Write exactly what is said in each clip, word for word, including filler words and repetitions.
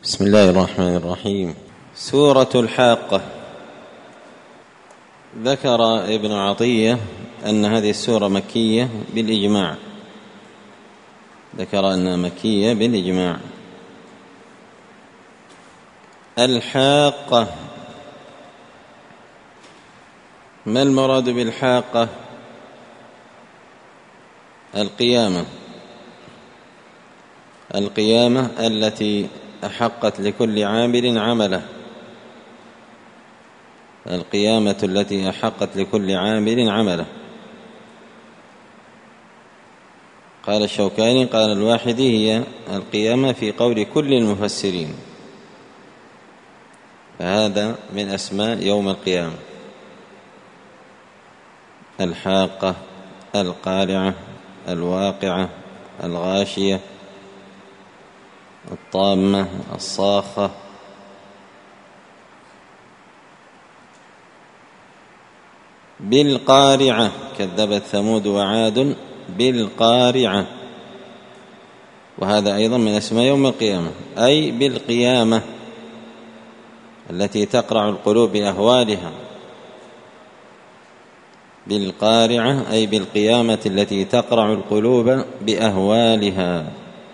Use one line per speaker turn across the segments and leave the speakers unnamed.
بسم الله الرحمن الرحيم. سورة الحاقة. ذكر ابن عطية أن هذه السورة مكية بالإجماع، ذكر أنها مكية بالإجماع. الحاقة، ما المراد بالحاقة؟ القيامة، القيامة التي أحقت لكل عامل عمله، القيامة التي أحقت لكل عامل عمله. قال الشوكاني قال الواحدي هي القيامة في قول كل المفسرين، فهذا من أسماء يوم القيامة. الحاقة، القارعة، الواقعة، الغاشية، الطامة، الصاخة. بالقارعة، كذبت ثمود وعاد بالقارعة، وهذا أيضا من أسماء يوم القيامة، أي بالقيامة التي تقرع القلوب بأهوالها. بالقارعة أي بالقيامة التي تقرع القلوب بأهوالها.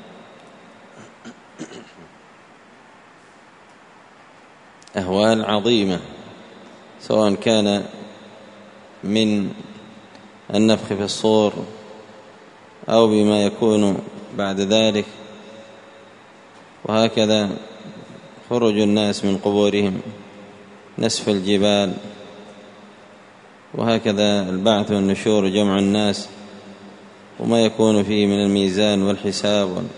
أهوال عظيمة، سواء كان من النفخ في الصور أو بما يكون بعد ذلك، وهكذا خروج الناس من قبورهم، نسف الجبال، وهكذا البعث والنشور جمع الناس، وما يكون فيه من الميزان والحساب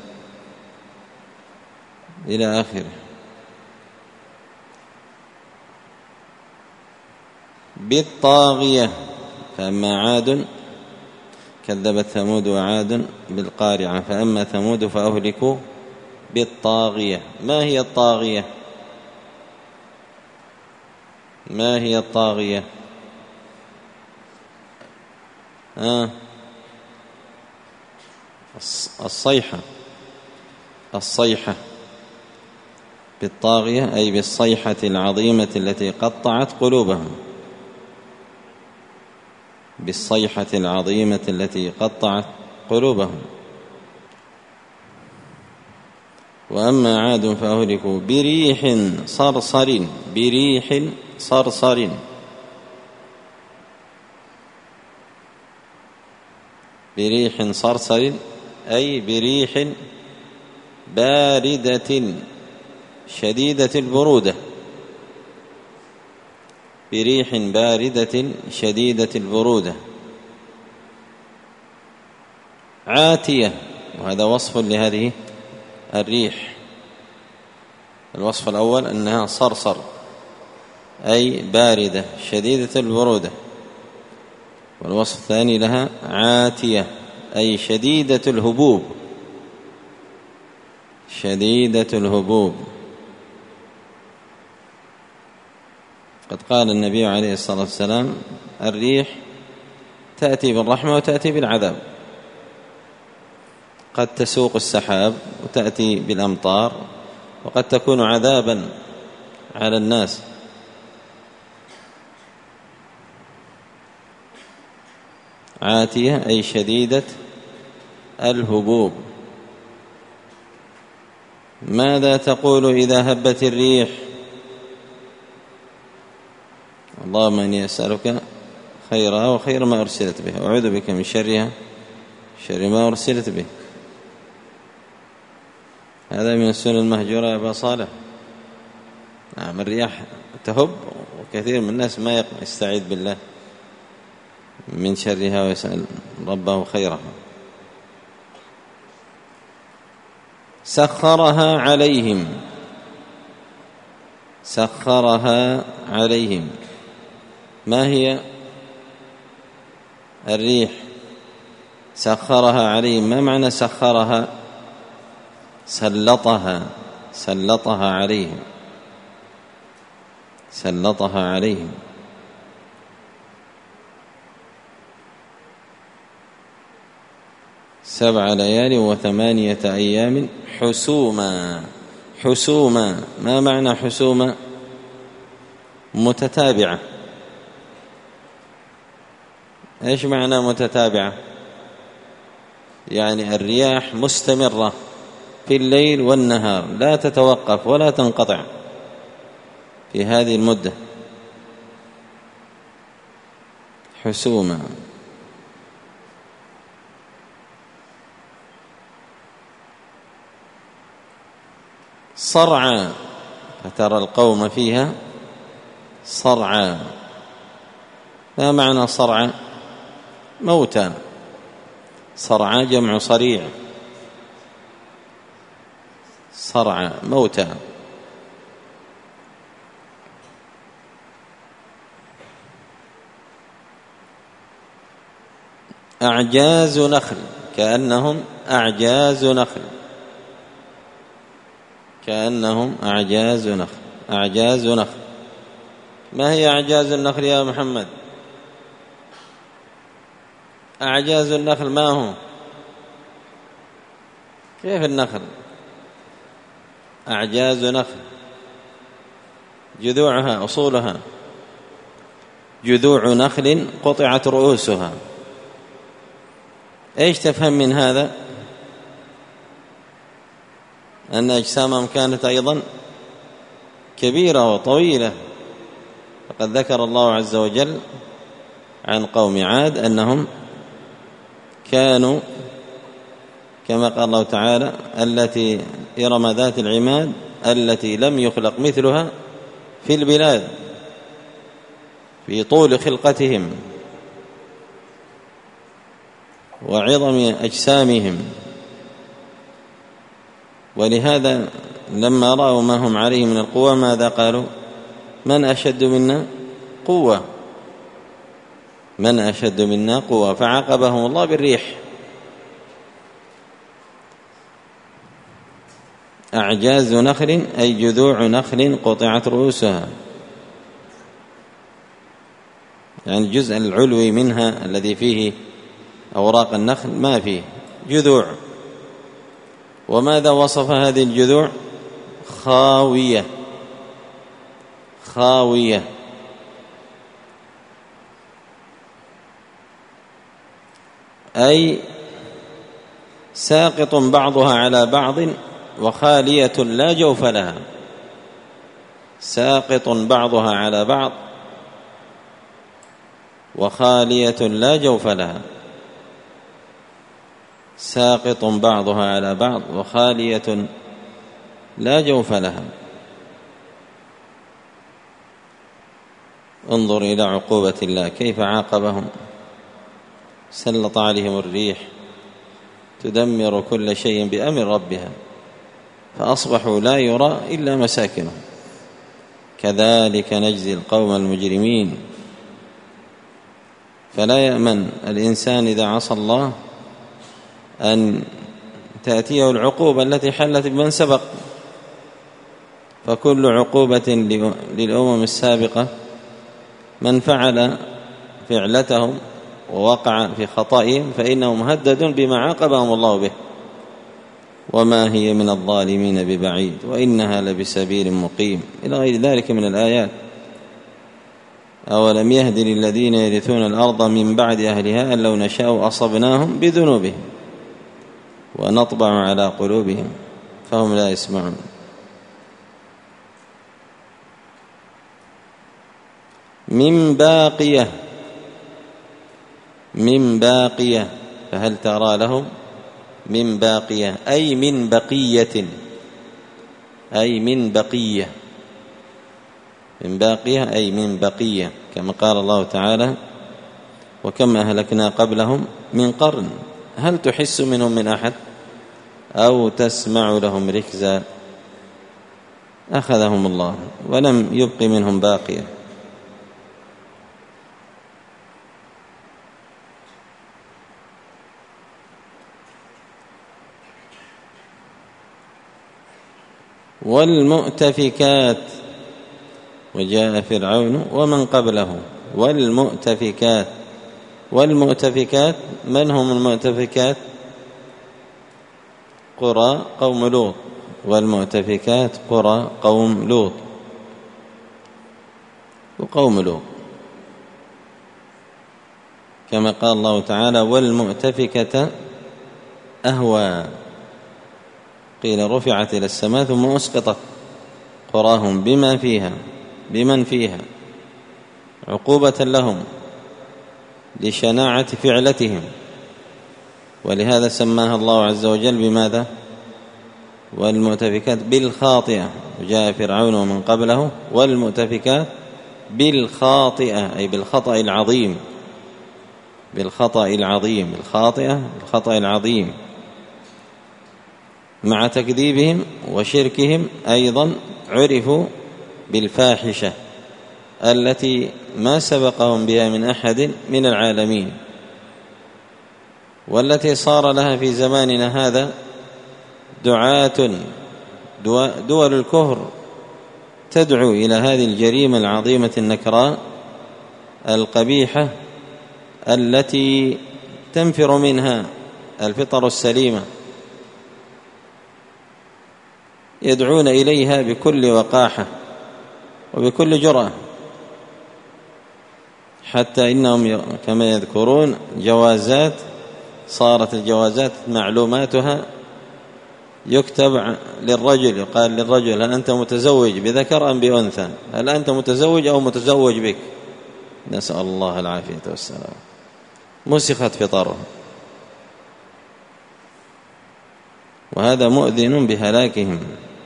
إلى آخره. بالطاغية، فأما عاد كذبت ثمود وعاد بالقارعة، فأما ثمود فأهلكوا بالطاغية. ما هي الطاغية؟ ما هي الطاغية؟ آه. الصيحة، الصيحة. بالطاغية أي بالصيحة العظيمة التي قطعت قلوبهم، بالصيحة العظيمة التي قطعت قلوبهم. وأما عاد فأهلكوا بريح صرصر، بريح صرصر. بريح صرصر أي بريح باردة شديدة البرودة، بريح باردة شديدة البرودة. عاتية، وهذا وصف لهذه الريح. الوصف الأول أنها صرصر أي باردة شديدة البرودة، والوصف الثاني لها عاتية أي شديدة الهبوب، شديدة الهبوب. قد قال النبي عليه الصلاة والسلام: الريح تأتي بالرحمة وتأتي بالعذاب، قد تسوق السحاب وتأتي بالأمطار، وقد تكون عذابا على الناس. عاتية أي شديدة الهبوب. ماذا تقول إذا هبت الريح؟ اللهم إني أسألك خيرها وخير ما أرسلت به، وأعوذ بك من شرها شر ما أرسلت به. هذا من السنن المهجورة يا أبا صالح. نعم، الرياح تهب، وكثير من الناس ما يستعيذ بالله من شرها ويسأل ربه خيرها. سخرها عليهم، سخرها عليهم. ما هي الريح؟ سخرها عليهم. ما معنى سخرها؟ سلطها، سلطها عليهم، سلطها عليهم. سبع ليال وثمانية أيام حسوما. حسوما. ما معنى حسوما؟ متتابعة. إيش معنى متتابعة؟ يعني الرياح مستمرة في الليل والنهار، لا تتوقف ولا تنقطع في هذه المدة. حسوما. صرعا، فترى القوم فيها صرعا. ما معنى صرعا؟ موتا. صرعا جمع صريع، صرعا موتا. أعجاز نخل، كأنهم أعجاز نخل، كأنهم أعجاز نخل. أعجاز نخل. ما هي أعجاز النخل يا محمد؟ أعجاز النخل ما هو؟ كيف النخل؟ أعجاز نخل جذوعها أصولها. جذوع نخل قطعت رؤوسها. إيش تفهم من هذا؟ أن أجسامهم كانت أيضا كبيرة وطويلة. فقد ذكر الله عز وجل عن قوم عاد أنهم كانوا كما قال الله تعالى: التي إرم ذات العماد التي لم يخلق مثلها في البلاد، في طول خلقتهم وعظم أجسامهم. ولهذا لما رأوا ما هم عليه من القوة ماذا قالوا؟ من أشد منا قوة، من أشد منا قوة. فعاقبهم الله بالريح. أعجاز نخل أي جذوع نخل قطعت رؤوسها، يعني الجزء العلوي منها الذي فيه أوراق النخل ما فيه جذوع. وماذا وصف هذه الجذوع؟ خاوية. خاوية أي ساقط بعضها على بعض وخالية لا جوف لها. ساقط بعضها على بعض وخالية لا جوف لها. ساقط بعضها على بعض وخالية لا جوف لها. انظر إلى عقوبة الله كيف عاقبهم. سلط عليهم الريح تدمر كل شيء بأمر ربها فأصبحوا لا يرى إلا مساكنهم. كذلك نجزي القوم المجرمين. فلا يأمن الإنسان إذا عصى الله أن تأتيه العقوبة التي حلت بمن سبق. فكل عقوبة للأمم السابقة من فعل فعلتهم ووقع في خطئهم فإنه مهدد بما عاقبهم الله به، وما هي من الظالمين ببعيد وإنها لبسبيل مقيم، إلى غير ذلك من الآيات. أولم يهد للذين يرثون الأرض من بعد أهلها أن لو نشاء أصبناهم بذنوبهم ونطبع على قلوبهم فهم لا يسمعون. من باقية. من باقية فهل ترى لهم من باقية أي من بقية، أي من بقية. من باقية أي من بقية، كما قال الله تعالى: وكم أهلكنا قبلهم من قرن هل تحس منهم من أحد أو تسمع لهم ركزا. أخذهم الله ولم يبق منهم باقية. والمؤتفكات وجاء فرعون ومن قبله. والمؤتفكات. والمؤتفكات من هم المؤتفكات؟ قرى قوم لوط والمؤتفكات قرى قوم لوط وقوم لوط، كما قال الله تعالى والمؤتفكة أهوى، قيل رفعت إلى السماء ثم أسقطت قراهم بما فيها بمن فيها عقوبة لهم لشناعة فعلتهم، ولهذا سماها الله عز وجل بماذا؟ والمؤتفكات بالخاطئة، وجاء فرعون ومن قبله والمؤتفكات بالخاطئة أي بالخطأ العظيم، بالخطأ العظيم، الخاطئة الخطأ العظيم، مع تكذيبهم وشركهم أيضا عرفوا بالفاحشة التي ما سبقهم بها من أحد من العالمين، والتي صار لها في زماننا هذا دعاة دول الكفر تدعو إلى هذه الجريمة العظيمة النكراء القبيحة التي تنفر منها الفطر السليمة، يدعون إليها بكل وقاحة وبكل جرأة، حتى إنهم كما يذكرون جوازات، صارت الجوازات معلوماتها يكتب للرجل، يقال للرجل هل أنت متزوج بذكر أم بأنثى؟ هل أنت متزوج أو متزوج بك؟ نسأل الله العافية والسلام. مسخت فطرهم، وهذا مؤذن بهلاكهم.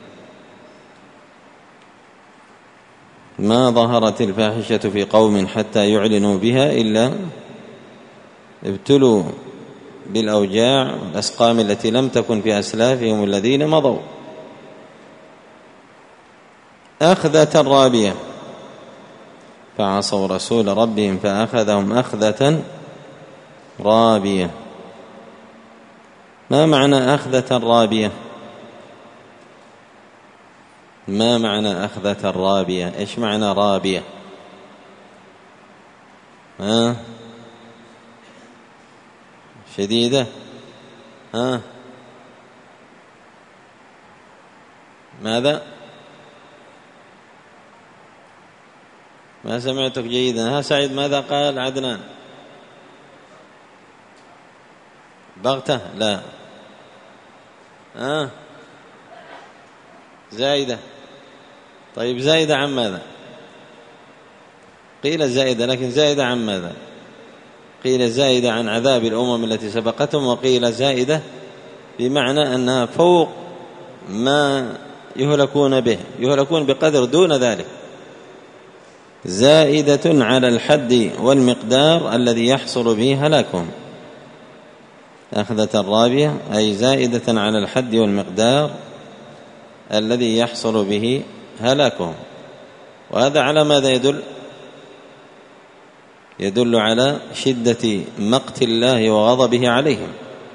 ما ظهرت الفاحشة في قوم حتى يعلنوا بها إلا ابتلوا بالأوجاع والأسقام التي لم تكن في أسلافهم الذين مضوا. أخذة رابية، فعصوا رسول ربهم فأخذهم أخذة رابية. ما معنى أخذة رابية؟ ما معنى أخذة رابية؟ إيش معنى رابية؟ ها؟ شديدة؟ ها؟ ماذا؟ ما سمعتك جيدا. ها سعيد ماذا قال عدنان؟ بغتة؟ لا. ها؟ زائدة؟ طيب زائدة عن ماذا؟ قيل زائدة، لكن زائدة عن ماذا؟ قيل زائدة عن عذاب الأمم التي سبقتهم، وقيل زائدة بمعنى أنها فوق ما يهلكون به، يهلكون بقدر دون ذلك، زائدة على الحد والمقدار الذي يحصل به هلاكهم. أخذة الرابية أي زائدة على الحد والمقدار الذي يحصل به هلاكهم. وهذا على ماذا يدل؟ يدل على شدة مقت الله وغضبه عليهم.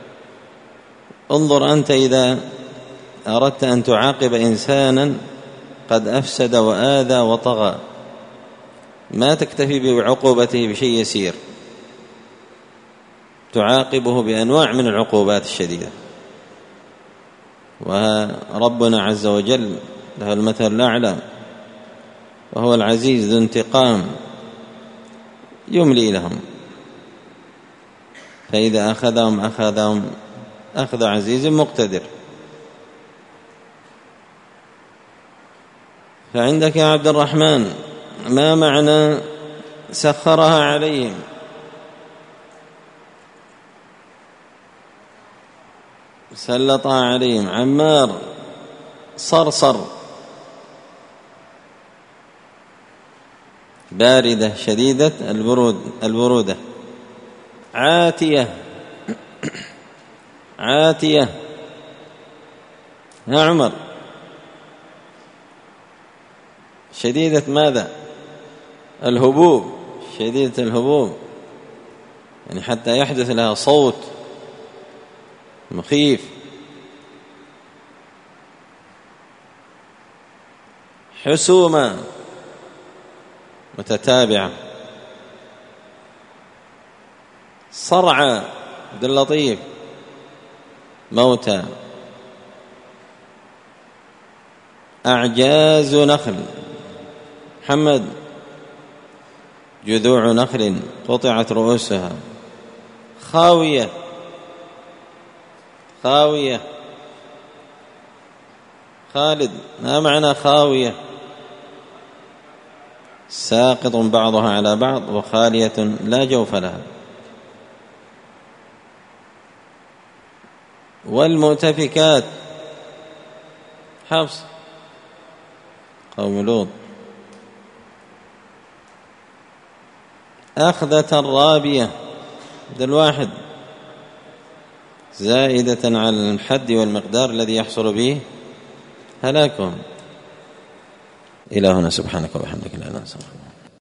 انظر أنت إذا أردت أن تعاقب إنسانا قد أفسد وآذى وطغى، ما تكتفي بعقوبته بشيء يسير، تعاقبه بأنواع من العقوبات الشديدة. وربنا عز وجل له المثل الأعلى، وهو العزيز ذو انتقام، يملي لهم، فإذا أخذهم أخذهم أخذ عزيز مقتدر. فعندك يا عبد الرحمن ما معنى سخرها عليهم؟ سلطها عليهم. عمار صرصر، باردة شديدة البرود البرودة. عاتية عاتية. يا عمر شديدة ماذا؟ الهبوب، شديدة الهبوب، يعني حتى يحدث لها صوت مخيف. حسومة متتابعة. صرعى عبد اللطيف، موتى. أعجاز نخل. محمد جذوع نخل قطعت رؤوسها. خاوية خاوية. خالد ما معنى خاوية؟ ساقط بعضها على بعض وخالية لا جوف لها. والمؤتفكات حفص قوم لوط. أخذة رابية بدل واحد زائدة على الحد والمقدار الذي يحصل به هلاكهم. إلى هنا سبحانك وبحمدك لا إله إلا أنت.